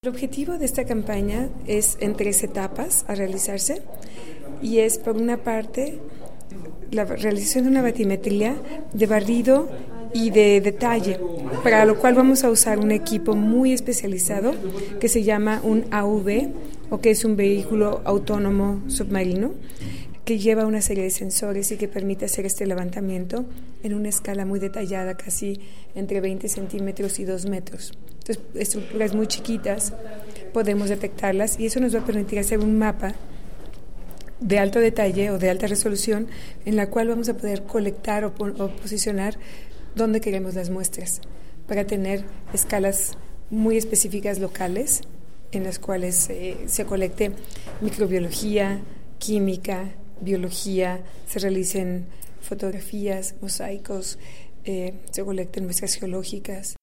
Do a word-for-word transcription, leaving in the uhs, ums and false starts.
El objetivo de esta campaña es en tres etapas a realizarse y es, por una parte, la realización de una batimetría de barrido y de detalle, para lo cual vamos a usar un equipo muy especializado que se llama un A V, o que es un vehículo autónomo submarino, que lleva una serie de sensores y que permite hacer este levantamiento en una escala muy detallada, casi entre veinte centímetros y dos metros. Entonces, estructuras muy chiquitas podemos detectarlas y eso nos va a permitir hacer un mapa de alto detalle o de alta resolución en la cual vamos a poder colectar o, o posicionar dónde queremos las muestras para tener escalas muy específicas locales en las cuales eh, se colecte microbiología, química, biología, se realicen fotografías, mosaicos, eh, se colecten muestras geológicas.